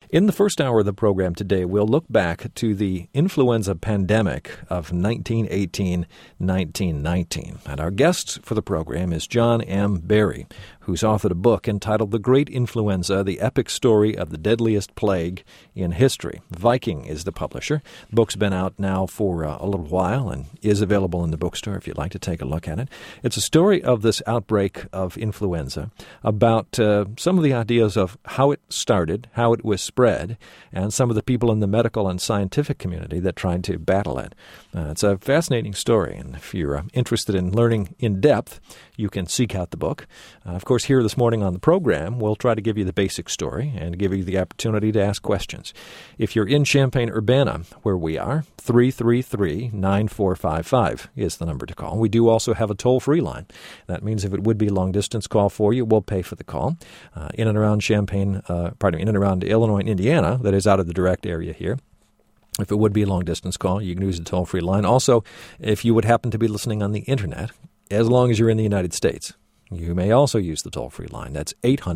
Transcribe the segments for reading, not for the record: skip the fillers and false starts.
In the first hour of the program today, we'll look back to the influenza pandemic of 1918-1919. And our guest for the program is John M. Barry, who's authored a book entitled The Great Influenza, The Epic Story of the Deadliest Plague in History. Viking is the publisher. The book's been out now for a little while and is available in the bookstore if you'd like to take a look at it. It's a story of this outbreak of influenza, about some of the ideas of how it started, how it was spread, and some of the people in the medical and scientific community that tried to battle it. It's a fascinating story, and if you're interested in learning in depth, you can seek out the book. Of course, here this morning on the program, we'll try to give you the basic story and give you the opportunity to ask questions. If you're in Champaign-Urbana, where we are, 333-9455 is the number to call. We do also have a toll-free line. That means if it would be a long-distance call for you, we'll pay for the call. In and around in and around Illinois and Indiana, that is out of the direct area here. If it would be a long-distance call, you can use the toll-free line. Also, if you would happen to be listening on the Internet, as long as you're in the United States, you may also use the toll-free line. That's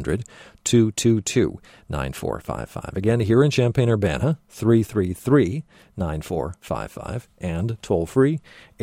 800-222-9455. Again, here in Champaign-Urbana, 333-9455, and toll-free,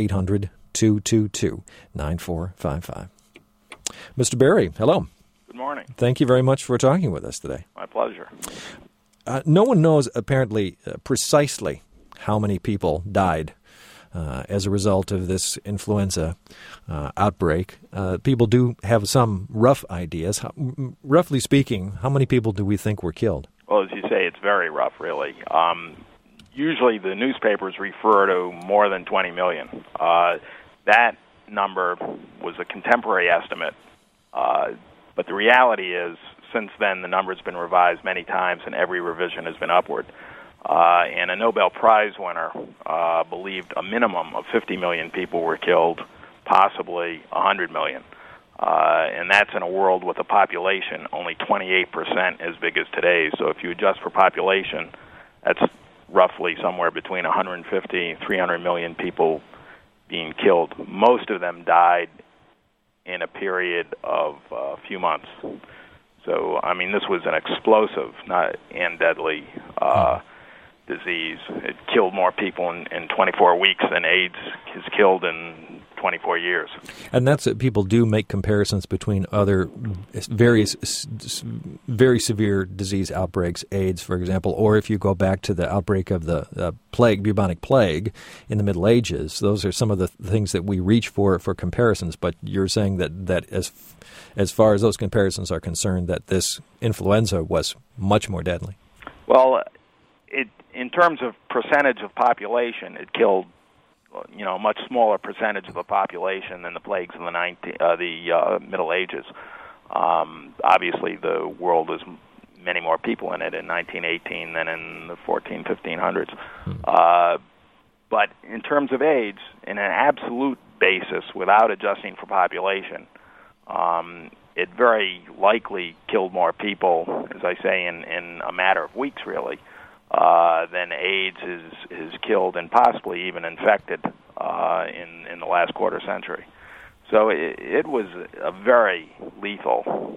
800-222-9455. Mr. Barry, hello. Good morning. Thank you very much for talking with us today. My pleasure. No one knows, apparently, precisely how many people died as a result of this influenza outbreak. People do have some rough ideas. Roughly speaking, how many people do we think were killed? Well, as you say, it's very rough, really. Usually the newspapers refer to more than 20 million. That number was a contemporary estimate, but the reality is, since then, the number's been revised many times, and every revision has been upward. And a Nobel Prize winner believed a minimum of 50 million people were killed, possibly 100 million. And that's in a world with a population only 28% as big as today's. So if you adjust for population, that's roughly somewhere between 150 and 300 million people being killed. Most of them died in a period of a few months. So, I mean, this was an explosive and deadly disease. It killed more people in 24 weeks than AIDS has killed in 24 years. And that's it. People do make comparisons between other various very severe disease outbreaks, AIDS, for example, or if you go back to the outbreak of the bubonic plague in the Middle Ages. Those are some of the things that we reach for comparisons, but you're saying that as far as those comparisons are concerned, that this influenza was much more deadly. Well, in terms of percentage of population, it killed a much smaller percentage of the population than the plagues in the Middle Ages. Obviously, the world was many more people in it in 1918 than in the 1500s. But in terms of AIDS, in an absolute basis, without adjusting for population, it very likely killed more people, as I say, in a matter of weeks, really, than AIDS has killed and possibly even infected in the last quarter century. So it was a very lethal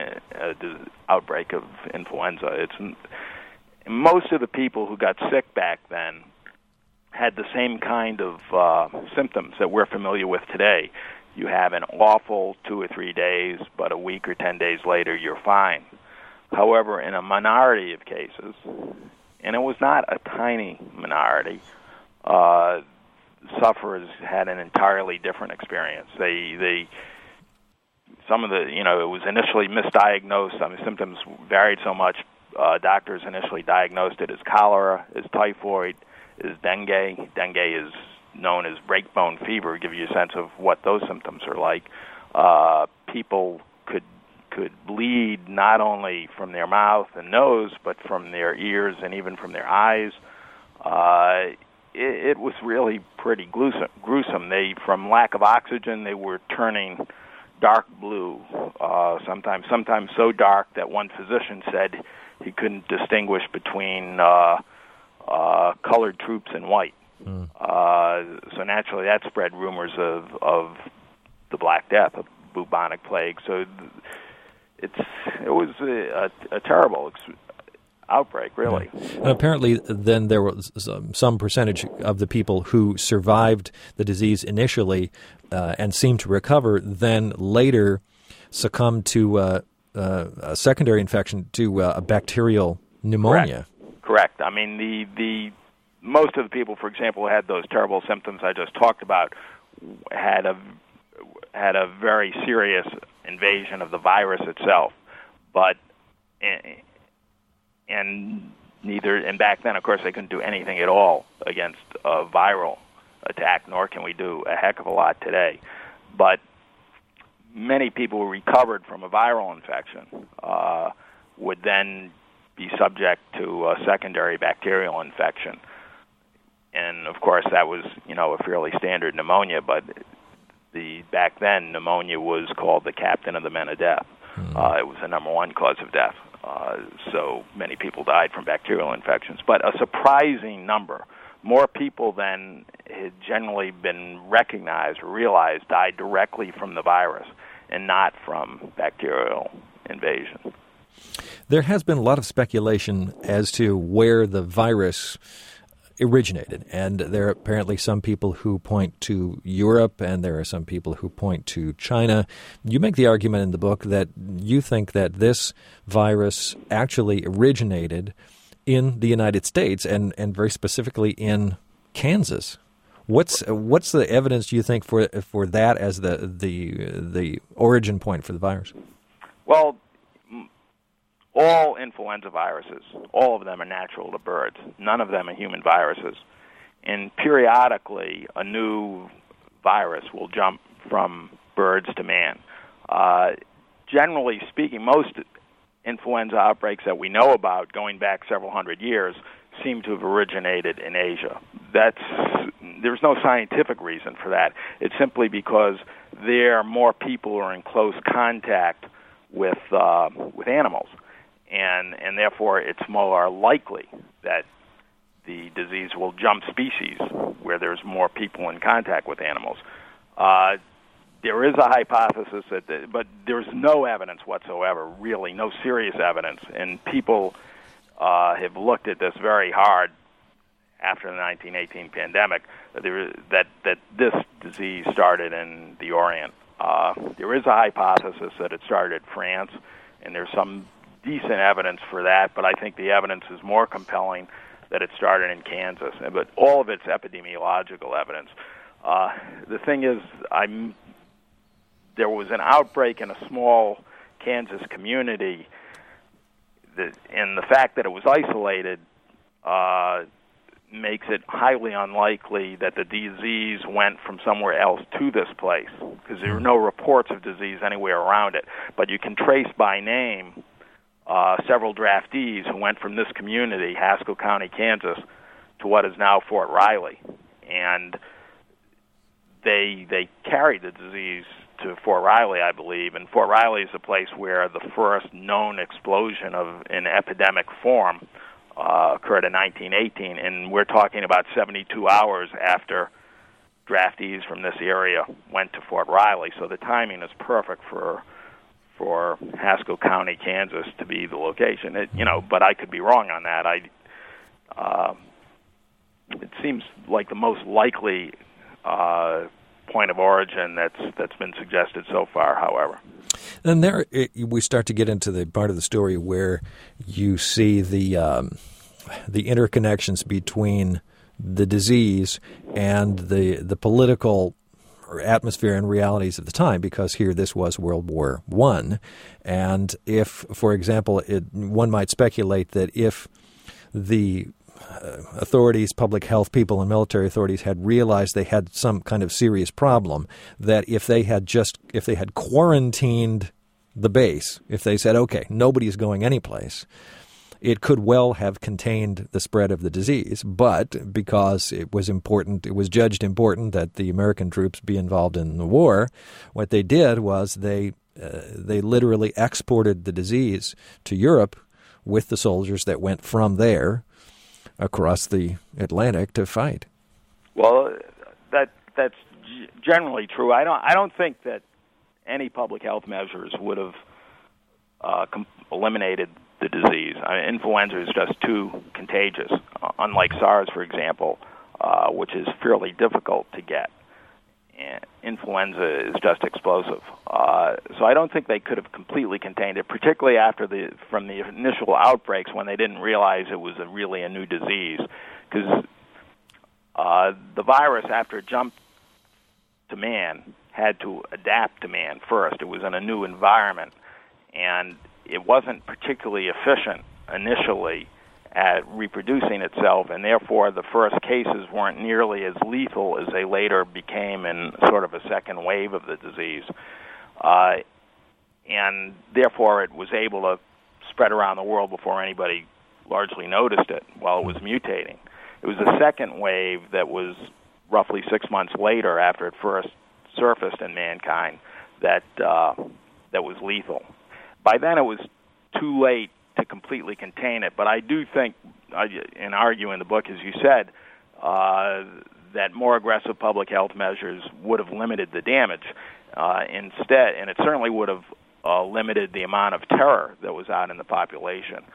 outbreak of influenza. Most of the people who got sick back then had the same kind of symptoms that we're familiar with today. You have an awful 2 or 3 days, but a week or 10 days later, you're fine. However, in a minority of cases, and it was not a tiny minority, sufferers had an entirely different experience. It was initially misdiagnosed. I mean, symptoms varied so much. Doctors initially diagnosed it as cholera, as typhoid, as dengue. Dengue is known as breakbone fever, give you a sense of what those symptoms are like. People could bleed not only from their mouth and nose, but from their ears and even from their eyes. It was really pretty gruesome. From lack of oxygen, they were turning dark blue, sometimes so dark that one physician said he couldn't distinguish between colored troops and white. So naturally, that spread rumors of the Black Death, of bubonic plague. So it was a terrible outbreak, really. Yeah. And apparently then there was some percentage of the people who survived the disease initially and seemed to recover, then later succumbed to a secondary infection, to a bacterial pneumonia. Correct. I mean, the most of the people, for example, who had those terrible symptoms I just talked about had a very serious invasion of the virus itself, but and back then, of course, they couldn't do anything at all against a viral attack, nor can we do a heck of a lot today. But many people who recovered from a viral infection would then be subject to a secondary bacterial infection. And, of course, that was, a fairly standard pneumonia, but back then, pneumonia was called the captain of the men of death. It was the number one cause of death. So many people died from bacterial infections. But a surprising number, more people than had generally been recognized or realized, died directly from the virus and not from bacterial invasion. There has been a lot of speculation as to where the virus originated, and there are apparently some people who point to Europe, and there are some people who point to China. You make the argument in the book that you think that this virus actually originated in the United States, and very specifically in Kansas. What's the evidence, you think, for that as the origin point for the virus? Well, all influenza viruses, all of them are natural to birds. None of them are human viruses. And periodically, a new virus will jump from birds to man. Generally speaking, most influenza outbreaks that we know about, going back several hundred years, seem to have originated in Asia. There's no scientific reason for that. It's simply because there are more people who are in close contact with animals. And therefore, it's more likely that the disease will jump species where there's more people in contact with animals. There is a hypothesis but there's no evidence whatsoever, really, no serious evidence. And people have looked at this very hard after the 1918 pandemic, that this disease started in the Orient. There is a hypothesis that it started in France, and there's some decent evidence for that, but I think the evidence is more compelling that it started in Kansas. But all of it's epidemiological evidence. The thing is, there was an outbreak in a small Kansas community, and the fact that it was isolated makes it highly unlikely that the disease went from somewhere else to this place, because there are no reports of disease anywhere around it. But you can trace by name several draftees who went from this community, Haskell County, Kansas, to what is now Fort Riley. And they carried the disease to Fort Riley, I believe. And Fort Riley is the place where the first known explosion of an epidemic form occurred in 1918. And we're talking about 72 hours after draftees from this area went to Fort Riley. So the timing is perfect for Haskell County, Kansas, to be the location. But I could be wrong on that. It seems like the most likely point of origin that's been suggested so far, however. And there we start to get into the part of the story where you see the interconnections between the disease and the political atmosphere and realities of the time, because here this was World War I. And if, for example, one might speculate that if the authorities, public health people and military authorities had realized they had some kind of serious problem, that if they had quarantined the base, if they said, okay, nobody's going anyplace, it could well have contained the spread of the disease. But because it was judged important that the American troops be involved in the war, what they did was they literally exported the disease to Europe with the soldiers that went from there across the Atlantic to fight. Well, that's generally true. I don't think that any public health measures would have eliminated the disease. Influenza is just too contagious, unlike SARS, for example, which is fairly difficult to get. And influenza is just explosive. So I don't think they could have completely contained it, particularly from the initial outbreaks when they didn't realize it was really a new disease. Because the virus, after it jumped to man, had to adapt to man first. It was in a new environment, and it wasn't particularly efficient initially at reproducing itself, and therefore the first cases weren't nearly as lethal as they later became in sort of a second wave of the disease. And therefore it was able to spread around the world before anybody largely noticed it while it was mutating. It was the second wave that was roughly 6 months later, after it first surfaced in mankind, that was lethal. By then it was too late to completely contain it, but I do think, and argue in the book, as you said, that more aggressive public health measures would have limited the damage instead, and it certainly would have limited the amount of terror that was out in the population.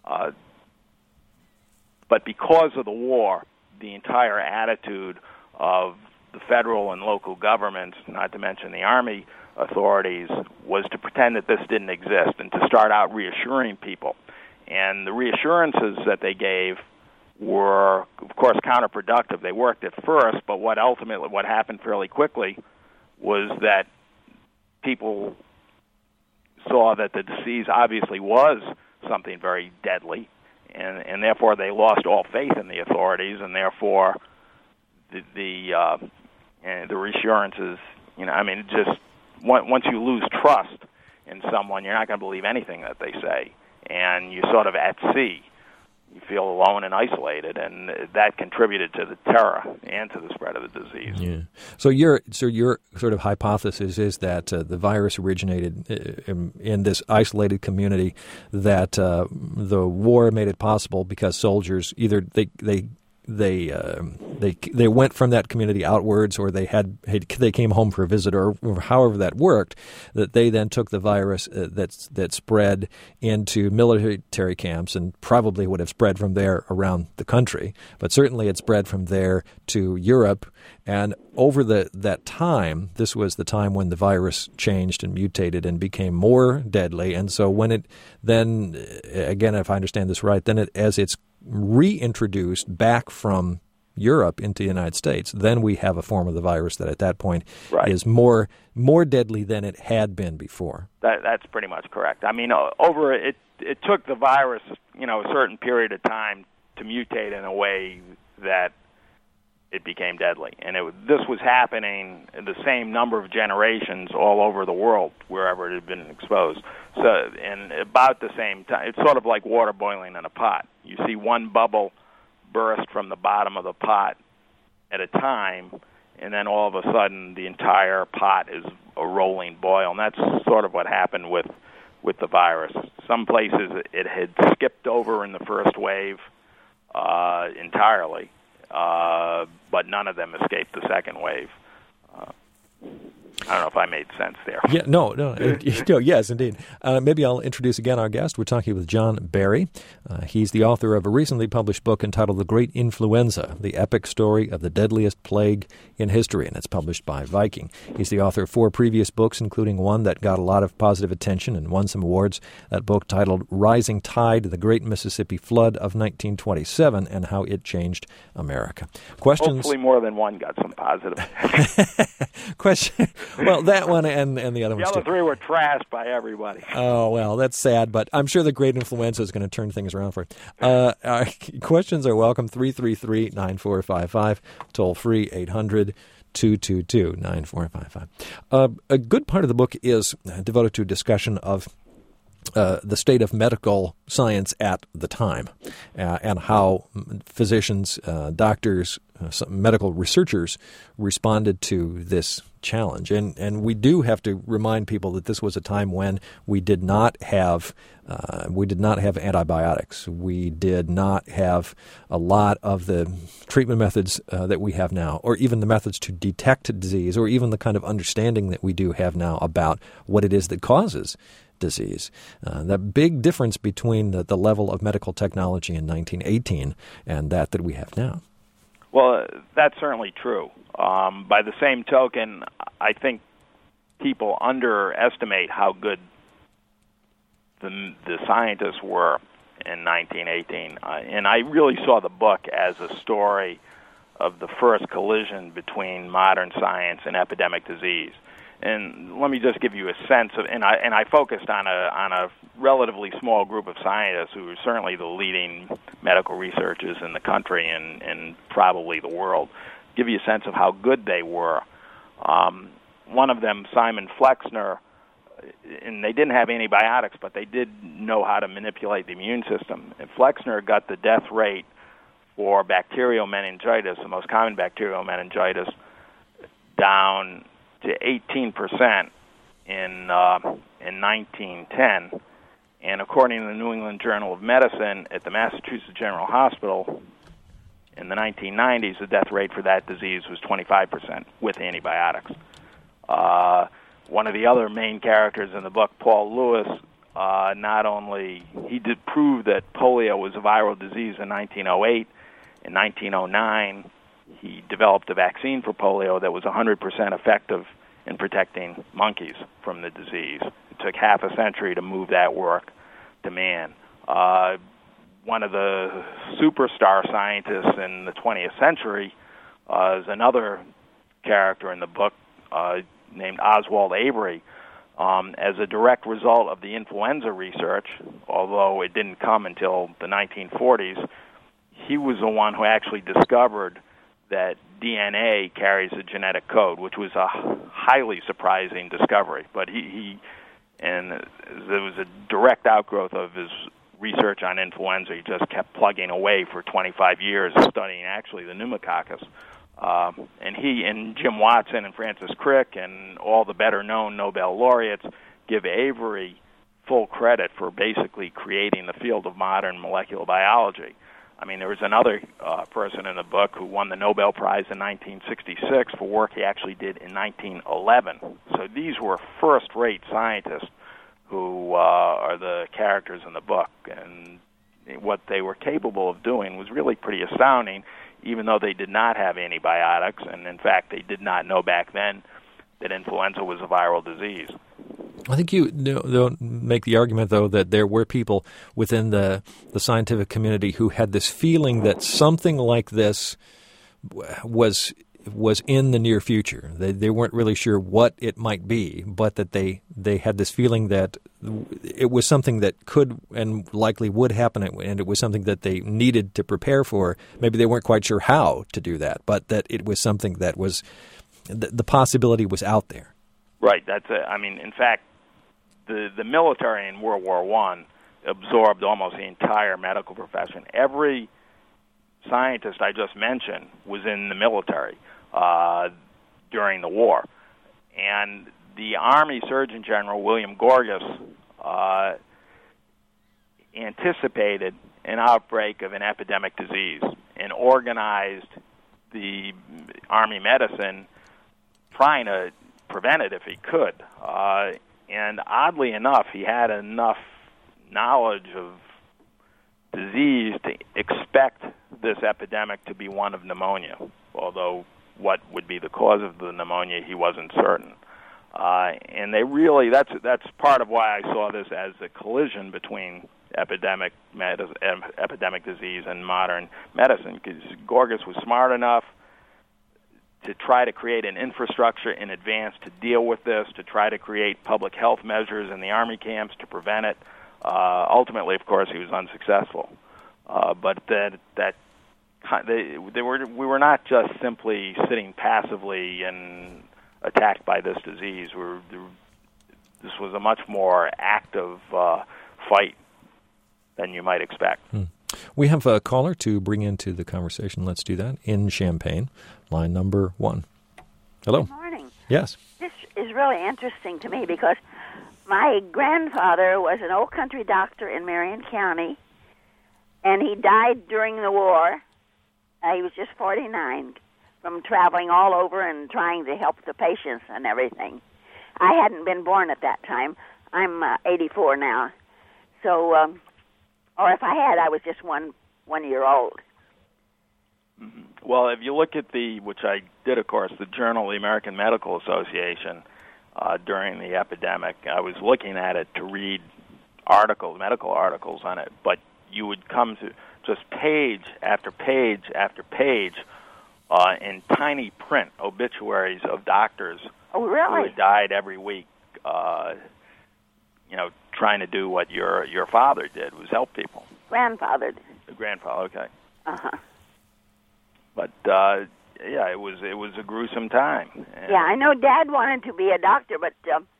But because of the war, the entire attitude of the federal and local governments, not to mention the Army authorities, was to pretend that this didn't exist and to start out reassuring people. And the reassurances that they gave were, of course, counterproductive. They worked at first, but what happened fairly quickly was that people saw that the disease obviously was something very deadly, and therefore they lost all faith in the authorities, and therefore the reassurances, just once you lose trust in someone, you're not going to believe anything that they say, and you're sort of at sea. You feel alone and isolated, and that contributed to the terror and to the spread of the disease. Yeah. So your sort of hypothesis is that the virus originated in this isolated community, that the war made it possible because soldiers either they went from that community outwards, or they came home for a visit, or however that worked, that they then took the virus that spread into military camps, and probably would have spread from there around the country, but certainly it spread from there to Europe. And over that time, this was the time when the virus changed and mutated and became more deadly. And so when it then, again, if I understand this right, then as it's reintroduced back from Europe into the United States, then we have a form of the virus that at that point is more deadly than it had been before. That's pretty much correct. It took the virus, a certain period of time to mutate in a way that it became deadly. And this was happening in the same number of generations all over the world, wherever it had been exposed. So, and about the same time, it's sort of like water boiling in a pot. You see one bubble burst from the bottom of the pot at a time, and then all of a sudden the entire pot is a rolling boil. And that's sort of what happened with the virus. Some places it had skipped over in the first wave entirely, but none of them escaped the second wave. I don't know if I made sense there. Yeah, no, yes, indeed. Maybe I'll introduce again our guest. We're talking with John Barry. He's the author of a recently published book entitled The Great Influenza, the epic story of the deadliest plague in history, and it's published by Viking. He's the author of 4 previous books, including one that got a lot of positive attention and won some awards, that book titled Rising Tide, The Great Mississippi Flood of 1927 and How It Changed America. Questions? Hopefully more than one got some positive Question. Well, that one and the other ones too. The other 3 were trashed by everybody. Oh, well, that's sad, but I'm sure the great influenza is going to turn things around for you. Questions are welcome, 333-9455, toll free 800-222-9455. A good part of the book is devoted to a discussion of the state of medical science at the time, and how physicians, doctors, medical researchers responded to this challenge. And we do have to remind people that this was a time when we did not have antibiotics. We did not have a lot of the treatment methods that we have now, or even the methods to detect disease, or even the kind of understanding that we do have now about what it is that causes disease. The big difference between the level of medical technology in 1918 and that we have now. Well, that's certainly true. By the same token, I think people underestimate how good the scientists were in 1918. And I really saw the book as a story of the first collision between modern science and epidemic disease. And let me just give you a sense of, and I focused on a relatively small group of scientists who are certainly the leading medical researchers in the country and probably the world. Give you a sense of how good they were. One of them, Simon Flexner, and they didn't have antibiotics, but they did know how to manipulate the immune system. And Flexner got the death rate for bacterial meningitis, the most common bacterial meningitis, down to 18% in 1910. And according to the New England Journal of Medicine, at the Massachusetts General Hospital in the 1990s, the death rate for that disease was 25% with antibiotics. One of the other main characters in the book, Paul Lewis, not only he did prove that polio was a viral disease in 1908. In 1909, he developed a vaccine for polio that was 100% effective in protecting monkeys from the disease. It took half a century to move that work to man. One of the superstar scientists in the 20th century is another character in the book named Oswald Avery. As a direct result of the influenza research, although it didn't come until the 1940s, he was the one who actually discovered that DNA carries a genetic code, which was a highly surprising discovery. But and there was a direct outgrowth of his research on influenza. He just kept plugging away for 25 years studying actually the pneumococcus. And he and Jim Watson and Francis Crick and all the better-known Nobel laureates give Avery full credit for basically creating the field of modern molecular biology. I mean, there was another person in the book who won the Nobel Prize in 1966 for work he actually did in 1911. So these were first-rate scientists who are the characters in the book. And what they were capable of doing was really pretty astounding, even though they did not have antibiotics. And, in fact, they did not know back then that influenza was a viral disease. I think you don't make the argument, though, that there were people within the scientific community who had this feeling that something like this was in the near future. They weren't really sure what it might be, but that they had this feeling that it was something that could and likely would happen, and it was something that they needed to prepare for. Maybe they weren't quite sure how to do that, but that it was something that was the possibility was out there. Right. That's it. I mean, in fact, the military in World War I absorbed almost the entire medical profession. Every scientist I just mentioned was in the military during the war. And the Army Surgeon General, William Gorgas, anticipated an outbreak of an epidemic disease and organized the Army medicine trying to prevent it if he could. And oddly enough, he had enough knowledge of disease to expect this epidemic to be one of pneumonia, although what would be the cause of the pneumonia, he wasn't certain. And they really, that's part of why I saw this as a collision between epidemic disease and modern medicine, because Gorgas was smart enough to try to create an infrastructure in advance to deal with this, to try to create public health measures in the Army camps to prevent it. Ultimately, of course, he was unsuccessful. But we were not just simply sitting passively and attacked by this disease. This was a much more active fight than you might expect. We have a caller to bring into the conversation. Let's do that. In Champaign, line number 1. Hello. Good morning. Yes. This is really interesting to me because my grandfather was an old country doctor in Marion County, and he died during the war. He was just 49 from traveling all over and trying to help the patients and everything. I hadn't been born at that time. I'm 84 now. So, or if I had, I was just 1 year old. Well, if you look at which I did, of course, the Journal of the American Medical Association during the epidemic, I was looking at it to read medical articles on it, but you would come to just page after page after page in tiny print obituaries of doctors who had died every week, trying to do what your father did, was help people. Grandfather did. The grandfather, okay. Uh-huh. But it was a gruesome time. Yeah, I know Dad wanted to be a doctor, but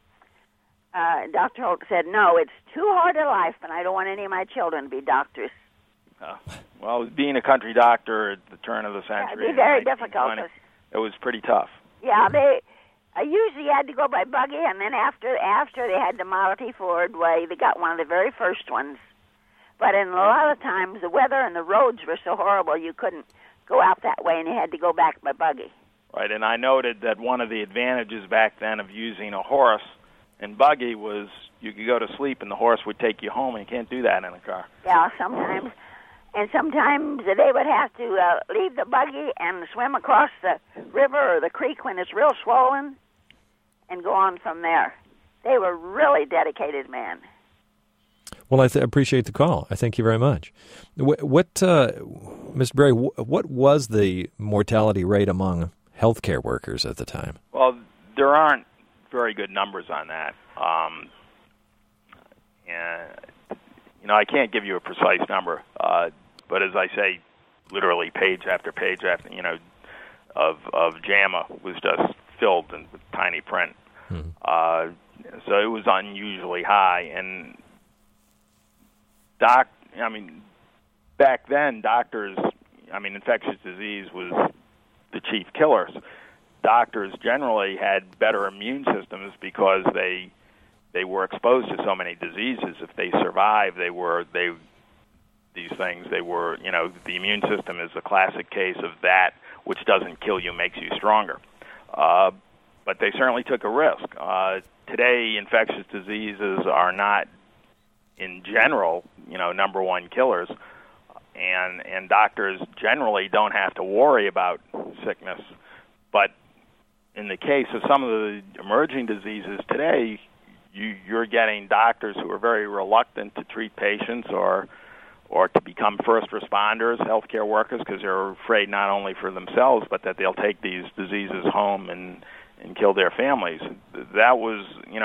Dr. Holt said, no, it's too hard a life, and I don't want any of my children to be doctors. Well, being a country doctor at the turn of the century, it'd be very difficult. It was pretty tough. Yeah, they usually had to go by buggy, and then after they had the Model T Ford way, they got one of the very first ones. But in a lot of times, the weather and the roads were so horrible, you couldn't go out that way, and you had to go back by buggy. Right, and I noted that one of the advantages back then of using a horse and buggy was you could go to sleep and the horse would take you home, and you can't do that in a car. Yeah, sometimes. And sometimes they would have to leave the buggy and swim across the river or the creek when it's real swollen and go on from there. They were really dedicated men. Well, I appreciate the call. I thank you very much. Mr. Berry, what was the mortality rate among healthcare workers at the time? Well, there aren't very good numbers on that. And I can't give you a precise number. But as I say, literally page after page after, of JAMA was just filled with tiny print. So it was unusually high. And back then, infectious disease was the chief killers. Doctors generally had better immune systems because they were exposed to so many diseases. If they survived, the immune system is a classic case of that which doesn't kill you, makes you stronger. But they certainly took a risk. Today, infectious diseases are not, in general, number one killers, and doctors generally don't have to worry about sickness. But in the case of some of the emerging diseases today, you're getting doctors who are very reluctant to treat patients or to become first responders, healthcare workers, because they're afraid not only for themselves, but that they'll take these diseases home and kill their families. That was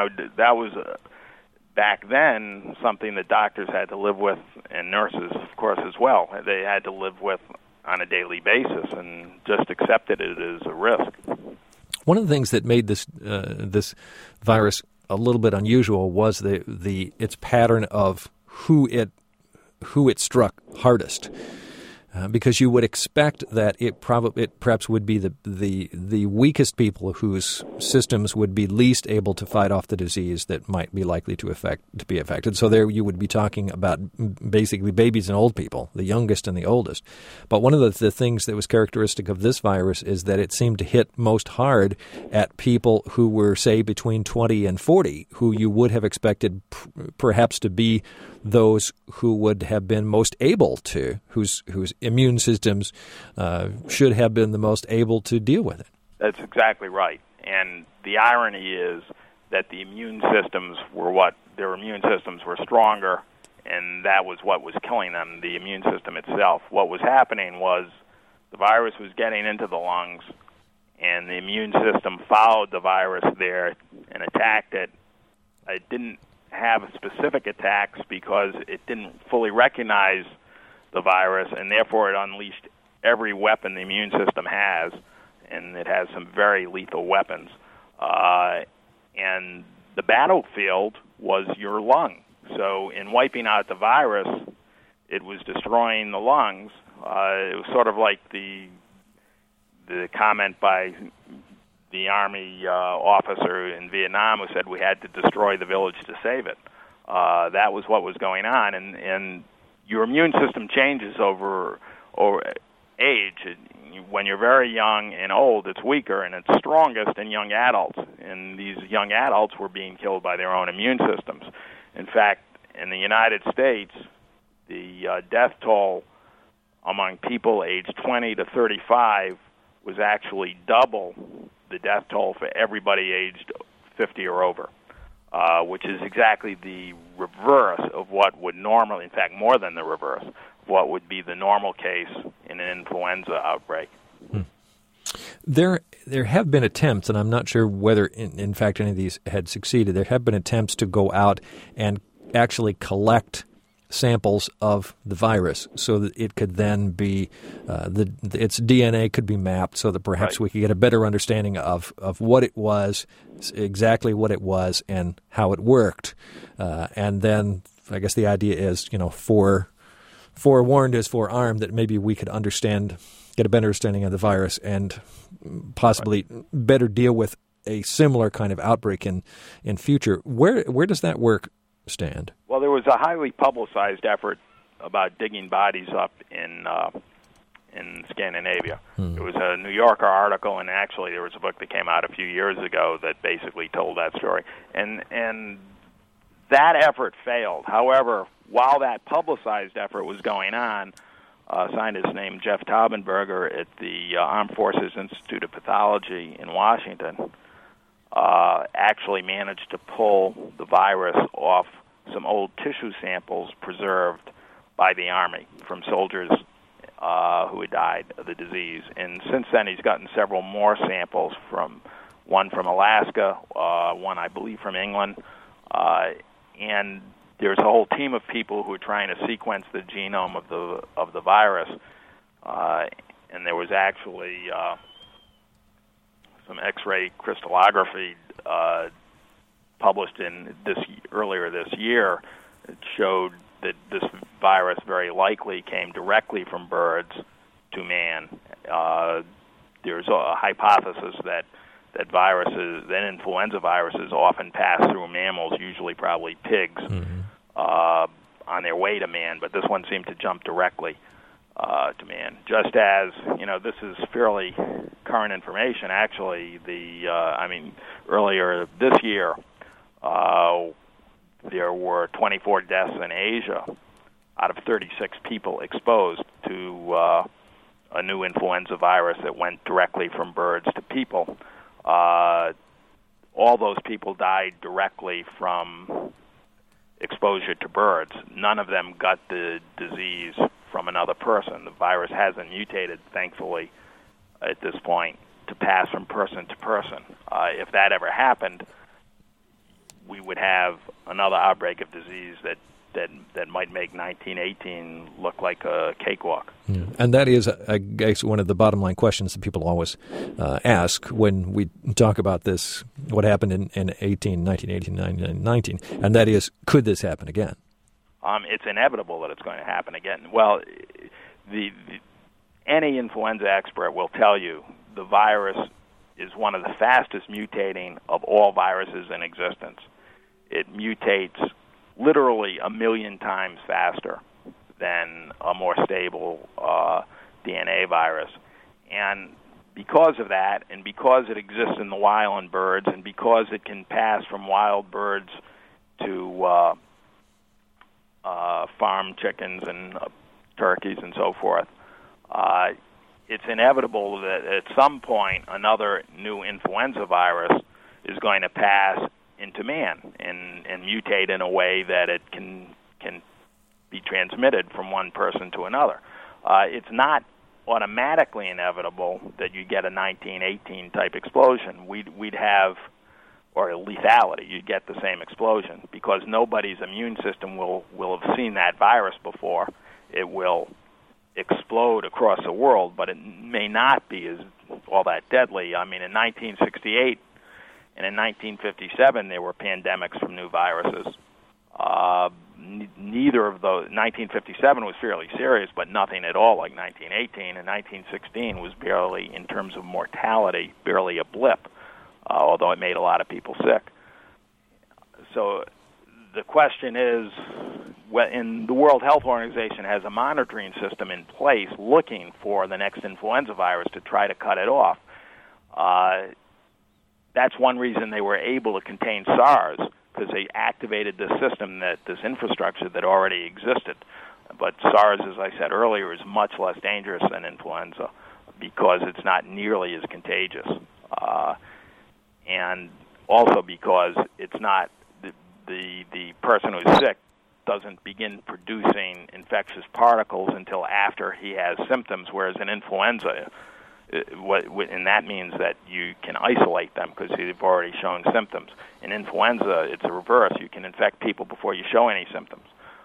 back then something that doctors had to live with, and nurses, of course, as well. They had to live with on a daily basis and just accepted it as a risk. One of the things that made this virus a little bit unusual was its pattern of who it struck hardest, because you would expect that it perhaps would be the weakest people whose systems would be least able to fight off the disease that might be likely to be affected. So there you would be talking about basically babies and old people, the youngest and the oldest. But one of the things that was characteristic of this virus is that it seemed to hit most hard at people who were, say, between 20 and 40, who you would have expected perhaps to be those who would have been most able to, whose immune systems should have been the most able to deal with it. That's exactly right. And the irony is that their immune systems were stronger, and that was what was killing them, the immune system itself. What was happening was the virus was getting into the lungs, and the immune system followed the virus there and attacked it. It didn't have specific attacks because it didn't fully recognize the virus, and therefore it unleashed every weapon the immune system has, and it has some very lethal weapons. And the battlefield was your lung. So in wiping out the virus, it was destroying the lungs. It was sort of like the comment by the Army officer in Vietnam who said we had to destroy the village to save it. That was what was going on, and your immune system changes over age. When you're very young and old, it's weaker, and it's strongest in young adults. and these young adults were being killed by their own immune systems. In fact, in the United States, the death toll among people aged 20 to 35 was actually double the death toll for everybody aged 50 or over, which is exactly the reverse of what would normally, in fact, more than the reverse, what would be the normal case in an influenza outbreak. There have been attempts, and I'm not sure whether, in fact, any of these had succeeded. There have been attempts to go out and actually collect samples of the virus so that it could then be, its DNA could be mapped so that perhaps we could get a better understanding of what it was, exactly what it was, and how it worked. And then I guess the idea is, forewarned is forearmed, that maybe we could get a better understanding of the virus and possibly better deal with a similar kind of outbreak in future. Where does that work stand? Well, there was a highly publicized effort about digging bodies up in Scandinavia. There was a New Yorker article, and actually there was a book that came out a few years ago that basically told that story. And that effort failed. However, while that publicized effort was going on, a scientist named Jeff Taubenberger at the Armed Forces Institute of Pathology in Washington actually managed to pull the virus off some old tissue samples preserved by the Army from soldiers who had died of the disease. And since then, he's gotten several more samples, one from Alaska, one, I believe, from England, and there's a whole team of people who are trying to sequence the genome of the virus, and there was actually some X-ray crystallography published earlier this year. It showed that this virus very likely came directly from birds to man. There's a hypothesis that influenza viruses often pass through mammals, usually probably pigs, on their way to man, but this one seemed to jump directly to man. Just as, this is fairly current information, actually, earlier this year, there were 24 deaths in Asia out of 36 people exposed to a new influenza virus that went directly from birds to people. All those people died directly from exposure to birds. None of them got the disease from another person. The virus hasn't mutated, thankfully, at this point, to pass from person to person. If that ever happened, we would have another outbreak of disease that might make 1918 look like a cakewalk. Yeah. And that is, I guess, one of the bottom line questions that people always ask when we talk about this, what happened in 1918, 1919, and that is, could this happen again? It's inevitable that it's going to happen again. Well, any influenza expert will tell you the virus is one of the fastest mutating of all viruses in existence. It mutates literally 1 million times faster than a more stable DNA virus. And because of that, and because it exists in the wild in birds, and because it can pass from wild birds to farm chickens and turkeys and so forth, it's inevitable that at some point another new influenza virus is going to pass into man and mutate in a way that it can be transmitted from one person to another. It's not automatically inevitable that you get a 1918 type explosion. We'd have, or a lethality, you'd get the same explosion because nobody's immune system will have seen that virus before. It will explode across the world, but it may not be all that deadly. I mean, in 1968 and in 1957, there were pandemics from new viruses. Neither of those, 1957 was fairly serious, but nothing at all like 1918, and 1916 was barely, in terms of mortality, barely a blip, although it made a lot of people sick. So the question is, the World Health Organization has a monitoring system in place looking for the next influenza virus to try to cut it off. that's one reason they were able to contain SARS, because they activated this system, this infrastructure that already existed. But SARS, as I said earlier, is much less dangerous than influenza because it's not nearly as contagious. And also because it's not the person who's sick doesn't begin producing infectious particles until after he has symptoms, whereas in influenza, and that means that you can isolate them because they've already shown symptoms. In influenza, it's the reverse. You can infect people before you show any symptoms.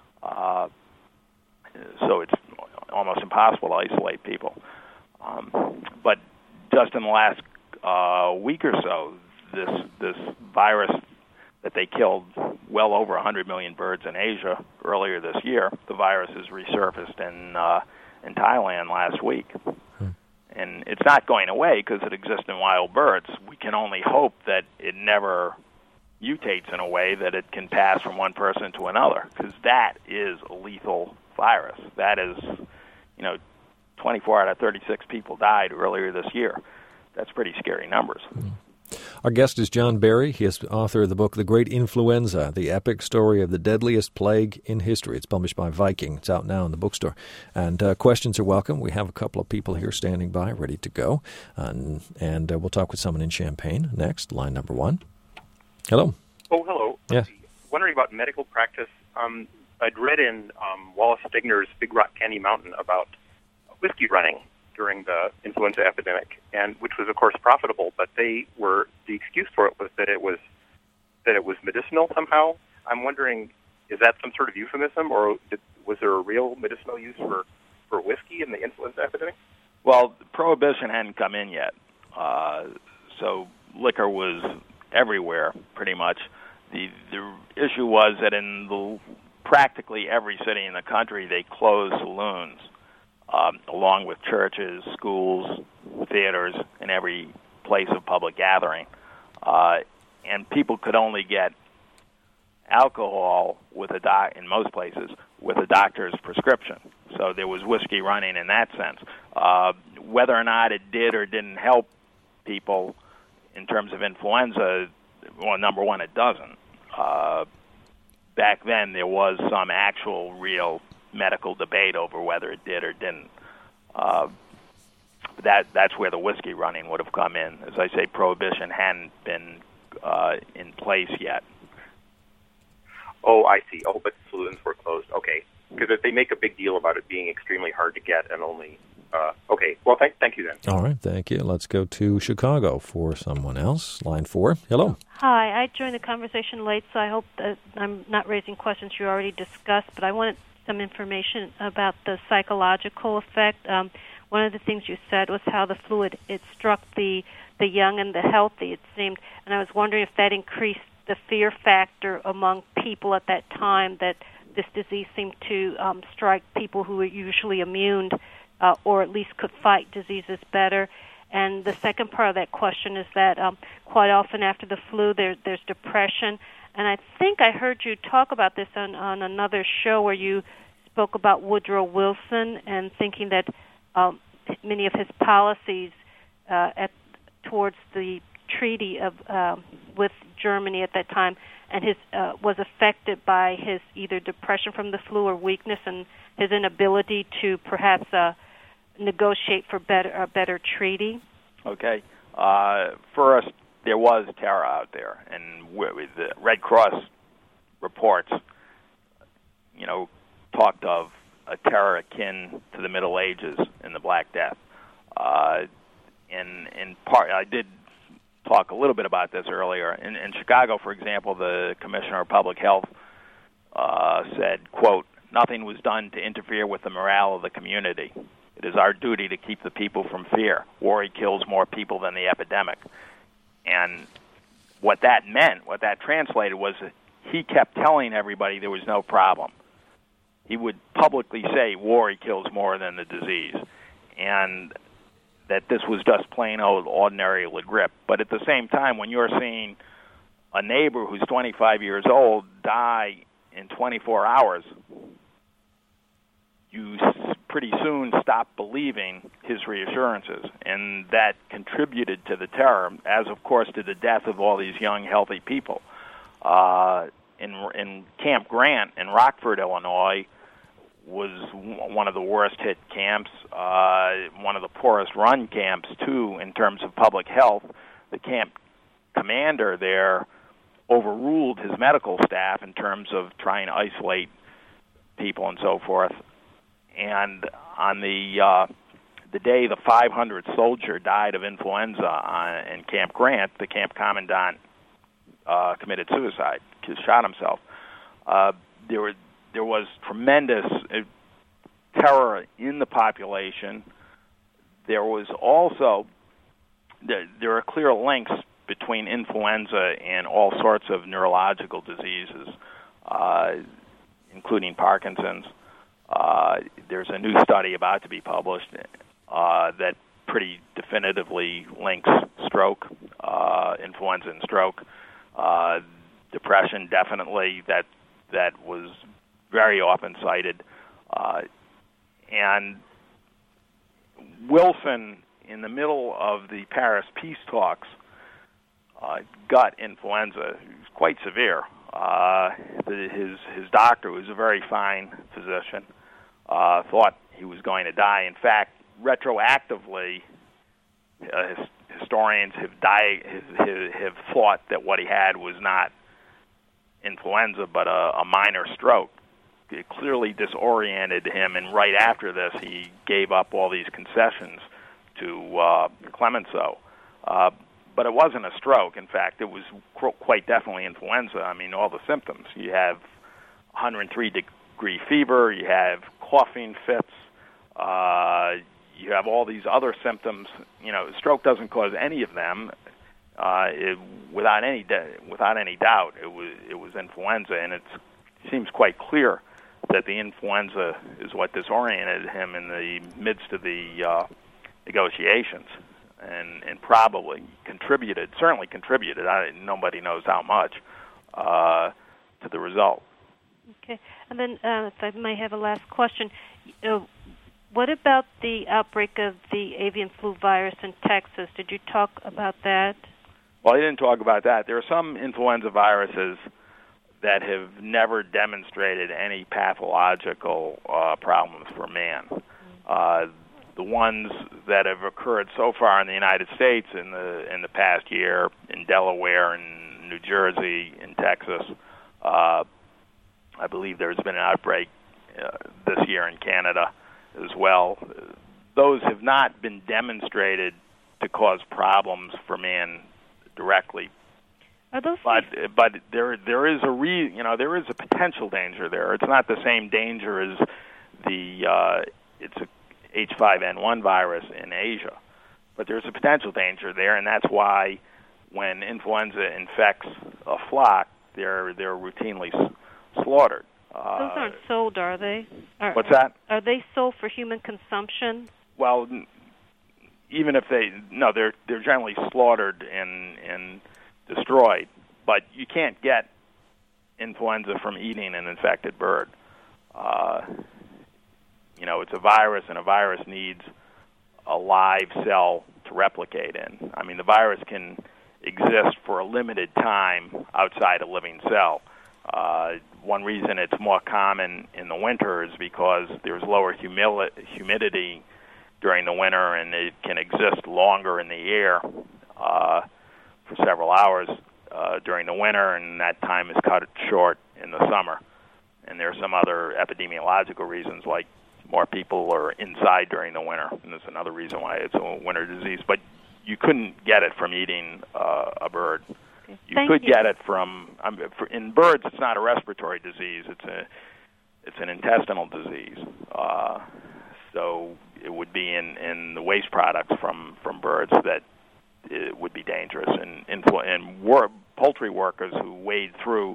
So it's almost impossible to isolate people. But just in the last week or so, this virus that they killed well over 100 million birds in Asia earlier this year, the virus has resurfaced in Thailand last week. And it's not going away because it exists in wild birds. We can only hope that it never mutates in a way that it can pass from one person to another, because that is a lethal virus. That is, 24 out of 36 people died earlier this year. That's pretty scary numbers. Our guest is John Barry. He is author of the book The Great Influenza, the epic story of the deadliest plague in history. It's published by Viking. It's out now in the bookstore. And questions are welcome. We have a couple of people here standing by, ready to go. And we'll talk with someone in Champaign next, line number 1. Hello. Oh, hello. Yes. Wondering about medical practice. I'd read in Wallace Stegner's Big Rock Candy Mountain about whiskey running during the influenza epidemic, and which was, of course, profitable. But the excuse for it was that it was medicinal somehow. I'm wondering, is that some sort of euphemism, or was there a real medicinal use for whiskey in the influenza epidemic? Well, prohibition hadn't come in yet, so liquor was everywhere, pretty much. The issue was that in practically every city in the country, they closed saloons, along with churches, schools, theaters, and every place of public gathering. And people could only get alcohol in most places with a doctor's prescription. So there was whiskey running in that sense. Whether or not it did or didn't help people in terms of influenza, well, number one, it doesn't. Back then, there was some actual real medical debate over whether it did or didn't. That's where the whiskey running would have come in. As I say, prohibition hadn't been in place yet. Oh, I see. Oh, but saloons were closed. Okay. Because they make a big deal about it being extremely hard to get and only... okay. Well, thank you then. All right. Thank you. Let's go to Chicago for someone else. Line 4. Hello. Hi. I joined the conversation late, so I hope that I'm not raising questions you already discussed, but I wanted some information about the psychological effect. One of the things you said was how the flu, it struck the young and the healthy, it seemed, and I was wondering if that increased the fear factor among people at that time, that this disease seemed to strike people who were usually immune or at least could fight diseases better. And the second part of that question is that quite often after the flu there's depression. And I think I heard you talk about this on another show where you spoke about Woodrow Wilson and thinking that many of his policies towards the treaty with Germany at that time and his was affected by his either depression from the flu or weakness and his inability to perhaps negotiate for a better treaty. Okay. First, there was terror out there, and the Red Cross reports, talked of a terror akin to the Middle Ages and the Black Death. In part, I did talk a little bit about this earlier. In Chicago, for example, the Commissioner of Public Health said, quote, "Nothing was done to interfere with the morale of the community. It is our duty to keep the people from fear. Worry kills more people than the epidemic." And what that meant, what that translated was that he kept telling everybody there was no problem. He would publicly say worry kills more than the disease, and that this was just plain old ordinary La Grippe. But at the same time, when you're seeing a neighbor who's 25 years old die in 24 hours, you pretty soon stopped believing his reassurances, and that contributed to the terror, as of course did the death of all these young, healthy people. In Camp Grant in Rockford, Illinois, was one of the worst hit camps, one of the poorest run camps, too, in terms of public health. The camp commander there overruled his medical staff in terms of trying to isolate people and so forth. And on the day the 500th soldier died of influenza in Camp Grant, the camp commandant committed suicide, shot himself. There was tremendous terror in the population. There was also there are clear links between influenza and all sorts of neurological diseases, including Parkinson's. There's a new study about to be published that pretty definitively links stroke, influenza and stroke. Depression, definitely, that was very often cited. And Wilson, in the middle of the Paris peace talks, got influenza. It was quite severe. His doctor, who was a very fine physician, thought he was going to die. In fact, retroactively, historians have thought that what he had was not influenza, but a minor stroke. It clearly disoriented him, and right after this, he gave up all these concessions to Clemenceau. But it wasn't a stroke. In fact, it was quite definitely influenza. I mean, all the symptoms. You have 103-degree fever, you have coughing fits, you have all these other symptoms. You know, stroke doesn't cause any of them. Without any doubt, it was influenza, and it seems quite clear that the influenza is what disoriented him in the midst of the negotiations, and probably certainly contributed. Nobody knows how much to the result. Okay, and then if I may have a last question. What about the outbreak of the avian flu virus in Texas? Did you talk about that? Well, I didn't talk about that. There are some influenza viruses that have never demonstrated any pathological problems for man. The ones that have occurred so far in the United States in the past year, in Delaware, in New Jersey, in Texas, I believe there's been an outbreak this year in Canada as well. Those have not been demonstrated to cause problems for man directly. Are those? But there is there is a potential danger there. It's not the same danger as it's a H5N1 virus in Asia, but there's a potential danger there, and that's why when influenza infects a flock, they're routinely slaughtered. Those aren't sold, are they? What's that? Are they sold for human consumption? Well, even if they're generally slaughtered and destroyed, but you can't get influenza from eating an infected bird. It's a virus, and a virus needs a live cell to replicate in. I mean, the virus can exist for a limited time outside a living cell. One reason it's more common in the winter is because there's lower humidity during the winter, and it can exist longer in the air for several hours during the winter, and that time is cut short in the summer. And there are some other epidemiological reasons, like more people are inside during the winter, and that's another reason why it's a winter disease. But you couldn't get it from eating a bird. Okay. You could get it from in birds. It's not a respiratory disease. It's an intestinal disease. So it would be in the waste products from birds that it would be dangerous. And poultry workers who wade through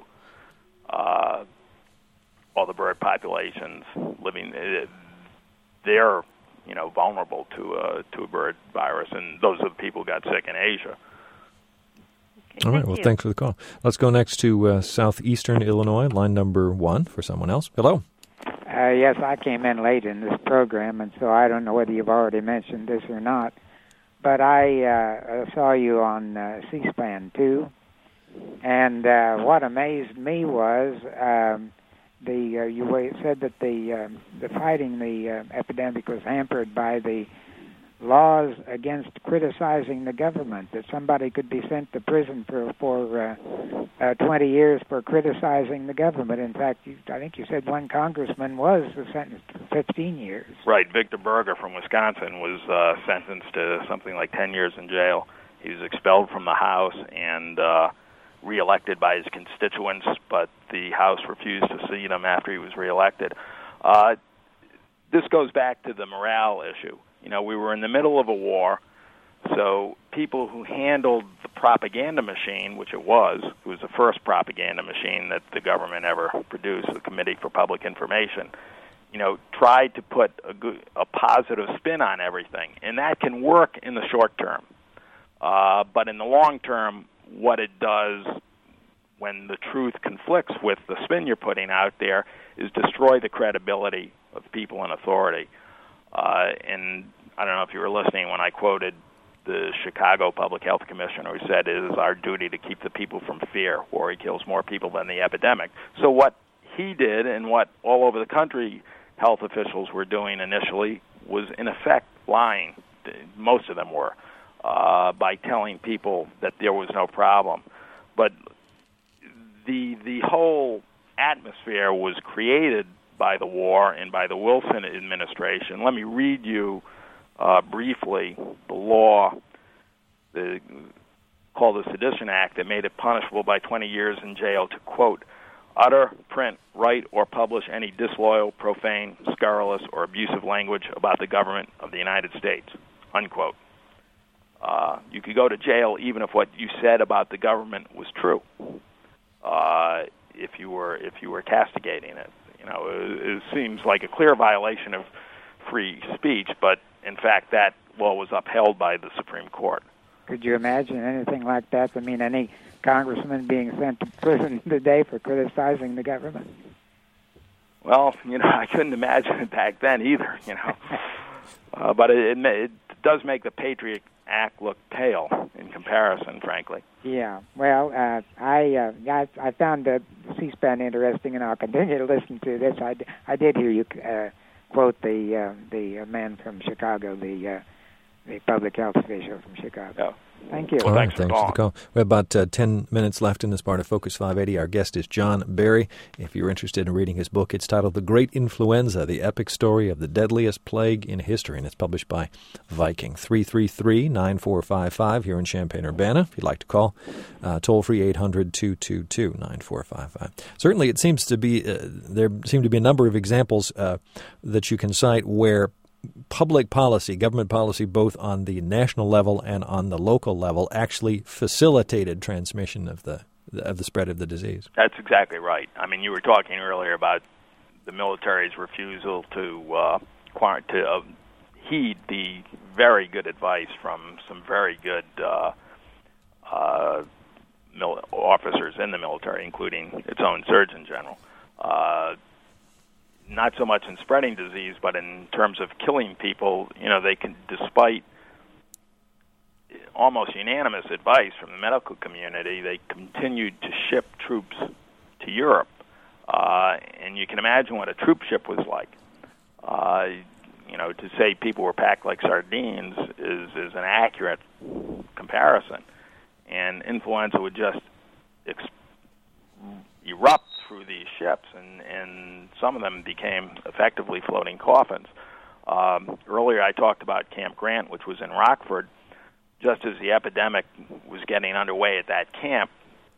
all the bird populations living, they're vulnerable to a bird virus, and those are the people who got sick in Asia. All right. Well, thanks for the call. Let's go next to southeastern Illinois, line number 1 for someone else. Hello. Yes, I came in late in this program, and so I don't know whether you've already mentioned this or not. But I saw you on C-SPAN, too. And what amazed me was you said that the fighting the epidemic was hampered by the laws against criticizing the government, that somebody could be sent to prison for 20 years for criticizing the government. In fact, I think you said one congressman was sentenced to 15 years. Right. Victor Berger from Wisconsin was sentenced to something like 10 years in jail. He was expelled from the House and reelected by his constituents, but the House refused to seat him after he was reelected. This goes back to the morale issue. You know, we were in the middle of a war, so people who handled the propaganda machine, which it was the first propaganda machine that the government ever produced, the Committee for Public Information, you know, tried to put a positive spin on everything. And that can work in the short term. But in the long term, what it does when the truth conflicts with the spin you're putting out there is destroy the credibility of people in authority. And I don't know if you were listening when I quoted the Chicago Public Health Commissioner, who said it is our duty to keep the people from fear. Worry kills more people than the epidemic. So what he did and what all over the country health officials were doing initially was, in effect, lying. Most of them were, by telling people that there was no problem. But the whole atmosphere was created by the war and by the Wilson administration. Let me read you briefly the law called the Sedition Act that made it punishable by 20 years in jail to, quote, utter, print, write, or publish any disloyal, profane, scurrilous, or abusive language about the government of the United States, unquote. You could go to jail even if what you said about the government was true, if you were castigating it. You know, it seems like a clear violation of free speech, but in fact that law was upheld by the Supreme Court. Could you imagine anything like that? I mean, any congressman being sent to prison today for criticizing the government? Well, you know, I couldn't imagine it back then either, you know. But it does make the Patriot Act look pale in comparison, frankly. Yeah. Well, I found C-SPAN interesting, and I'll continue to listen to this. I did hear you quote the man from Chicago, the public health official from Chicago. Yeah. Thank you. All right, thanks for the call. We have about 10 minutes left in this part of Focus 580. Our guest is John Barry. If you're interested in reading his book, it's titled The Great Influenza, the Epic Story of the Deadliest Plague in History, and it's published by Viking. 333-9455 here in Champaign-Urbana. If you'd like to call, toll-free 800-222-9455. Certainly it seems to be, there seem to be a number of examples that you can cite where public policy, government policy, both on the national level and on the local level, actually facilitated transmission of the spread of the disease. That's exactly right. I mean, you were talking earlier about the military's refusal to heed the very good advice from some very good officers in the military, including its own Surgeon General. Not so much in spreading disease, but in terms of killing people, you know, they can, despite almost unanimous advice from the medical community, they continued to ship troops to Europe. And you can imagine what a troop ship was like. You know, to say people were packed like sardines is an accurate comparison. And influenza would just erupt through these ships, and some of them became effectively floating coffins. Earlier I talked about Camp Grant, which was in Rockford. Just as the epidemic was getting underway at that camp,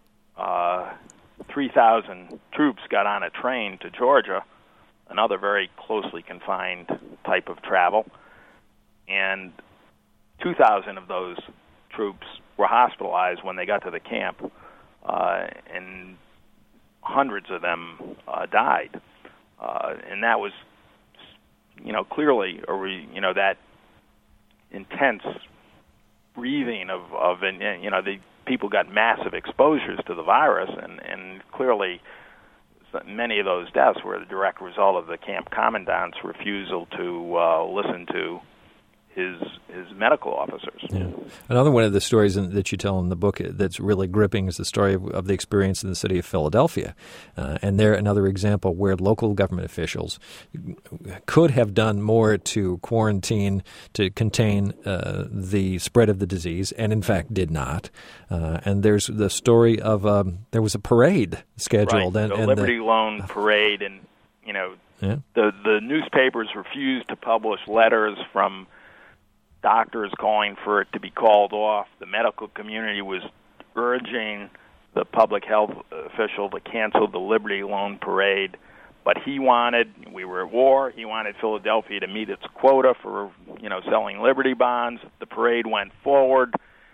3,000 troops got on a train to Georgia, another very closely confined type of travel, and 2,000 of those troops were hospitalized when they got to the camp, and hundreds of them died, and that was, you know, clearly, that intense breathing of you know, the people got massive exposures to the virus, and clearly many of those deaths were the direct result of the camp commandant's refusal to listen to his medical officers. Yeah. Another one of the stories that you tell in the book that's really gripping is the story of the experience in the city of Philadelphia. And there, another example where local government officials could have done more to quarantine, to contain the spread of the disease, and in fact did not. And there's the story of there was a parade scheduled. Right, the Liberty Loan Parade, and the newspapers refused to publish letters from doctors calling for it to be called off. The medical community was urging the public health official to cancel the Liberty Loan Parade, but we were at war, he wanted Philadelphia to meet its quota for, selling Liberty bonds. The parade went forward,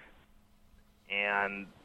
and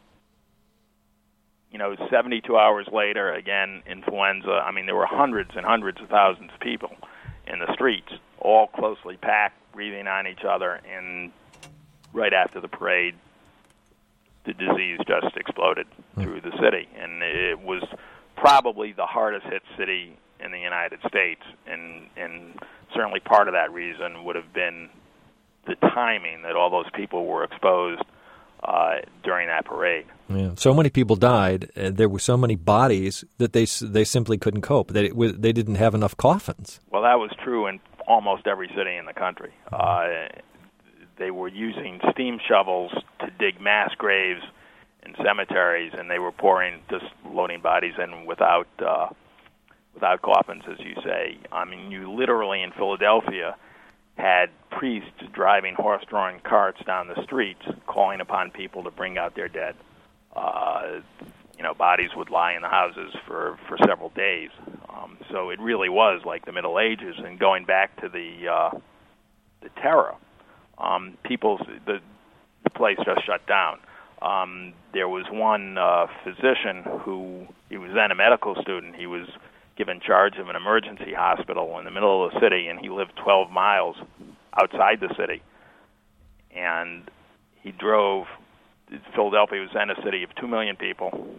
72 hours later, again, influenza. I mean, there were hundreds and hundreds of thousands of people in the streets, all closely packed, breathing on each other, and right after the parade, the disease just exploded through the city. And it was probably the hardest hit city in the United States, and certainly part of that reason would have been the timing that all those people were exposed during that parade. Yeah. So many people died. There were so many bodies that they simply couldn't cope. They didn't have enough coffins. Well, that was true in almost every city in the country. They were using steam shovels to dig mass graves in cemeteries, and they were loading bodies in without coffins, as you say. I mean, you literally in Philadelphia had priests driving horse-drawn carts down the streets, calling upon people to bring out their dead. Bodies would lie in the houses for several days. So it really was like the Middle Ages. And going back to the terror, the place just shut down. There was one physician he was then a medical student. He was given charge of an emergency hospital in the middle of the city, and he lived 12 miles outside the city. And he drove. Philadelphia was then a city of 2 million people.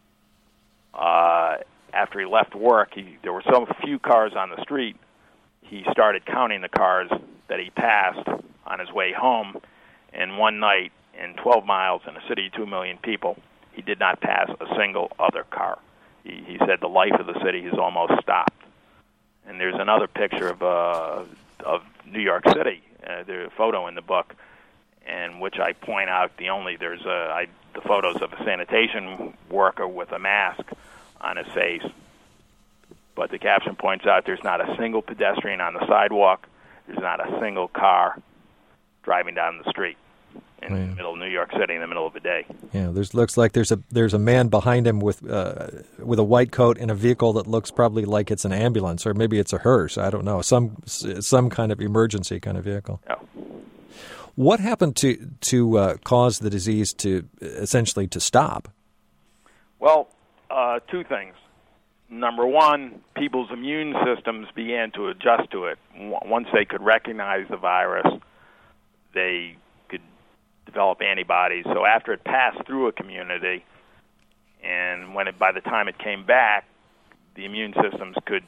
After he left work, there were so few cars on the street, he started counting the cars that he passed on his way home. And one night, in 12 miles in a city of 2 million people, he did not pass a single other car. He said the life of the city has almost stopped. And there's another picture of New York City, there's a photo in the book, in which I point out the photos of a sanitation worker with a mask on his face. But the caption points out there's not a single pedestrian on the sidewalk. There's not a single car driving down the street in the middle of New York City in the middle of the day. Yeah, looks like there's a man behind him with a white coat in a vehicle that looks probably like it's an ambulance, or maybe it's a hearse. I don't know, some kind of emergency kind of vehicle. Yeah. What happened to cause the disease to essentially to stop? Well, two things. Number one, people's immune systems began to adjust to it. Once they could recognize the virus, they could develop antibodies. So after it passed through a community, and by the time it came back, the immune systems could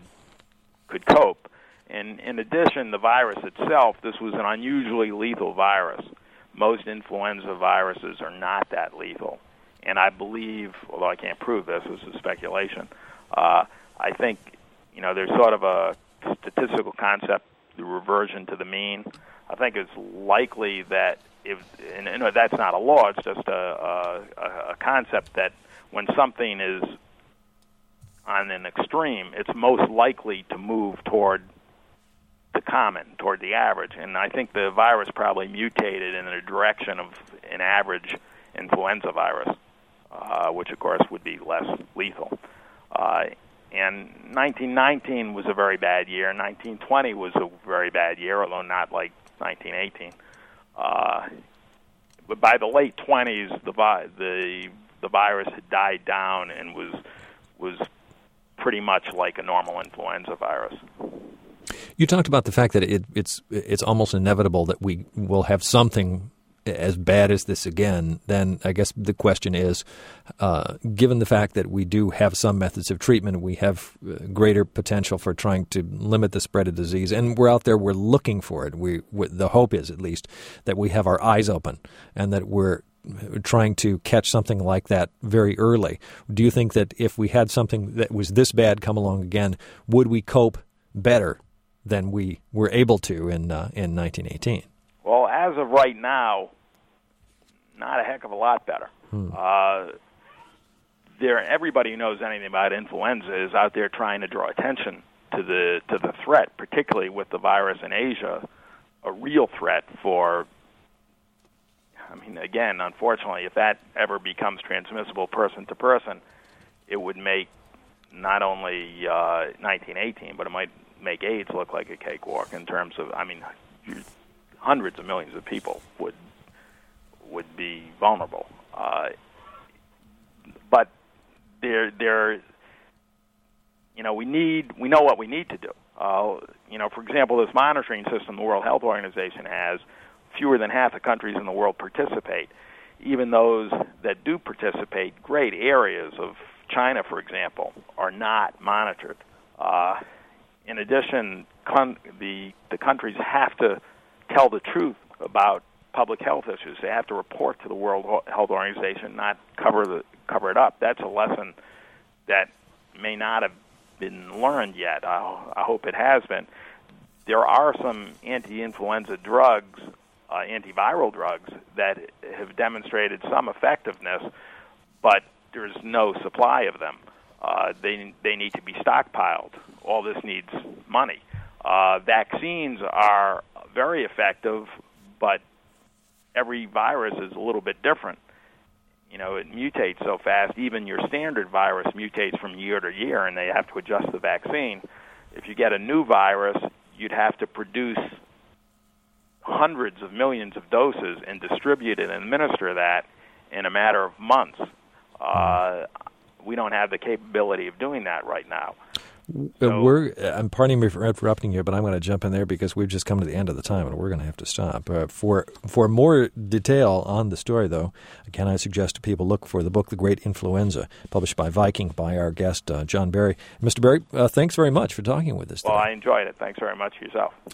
cope. And in addition, the virus itself, this was an unusually lethal virus. Most influenza viruses are not that lethal. And I believe, although I can't prove this is speculation, I think there's sort of a statistical concept, the reversion to the mean. I think it's likely that that's not a law, it's just a concept that when something is on an extreme, it's most likely to move toward the common, toward the average. And I think the virus probably mutated in the direction of an average influenza virus, which of course would be less lethal. And 1919 was a very bad year. 1920 was a very bad year, although not like 1918. But by the late 20s, the virus had died down and was pretty much like a normal influenza virus. You talked about the fact that it's almost inevitable that we will have something as bad as this again, then I guess the question is, given the fact that we do have some methods of treatment, we have greater potential for trying to limit the spread of disease, and we're out there, we're looking for it. The hope is, at least, that we have our eyes open and that we're trying to catch something like that very early. Do you think that if we had something that was this bad come along again, would we cope better than we were able to in 1918? Well, as of right now, not a heck of a lot better. Everybody who knows anything about influenza is out there trying to draw attention to the threat, particularly with the virus in Asia, a real threat for. I mean, again, unfortunately, if that ever becomes transmissible person to person, it would make not only 1918, but it might make AIDS look like a cakewalk in terms of, I mean, hundreds of millions of people would be vulnerable. But there, you know, we know what we need to do. You know, for example, this monitoring system the World Health Organization has, fewer than half the countries in the world participate. Even those that do participate, great areas of China, for example, are not monitored. In addition, the countries have to tell the truth about public health issues. They have to report to the World Health Organization, not cover it up. That's a lesson that may not have been learned yet. I hope it has been. There are some anti-influenza drugs, antiviral drugs, that have demonstrated some effectiveness, but there's no supply of them. They need to be stockpiled. All this needs money. Vaccines are very effective, but every virus is a little bit different. You know, it mutates so fast. Even your standard virus mutates from year to year, and they have to adjust the vaccine. If you get a new virus, you'd have to produce hundreds of millions of doses and distribute and administer that in a matter of months. We don't have the capability of doing that right now. I'm pardon me for interrupting you, but I'm going to jump in there because we've just come to the end of the time and we're going to have to stop. For more detail on the story, though, again, I suggest to people look for the book, The Great Influenza, published by Viking by our guest, John Barry. Mr. Barry, thanks very much for talking with us today. Well, I enjoyed it. Thanks very much yourself.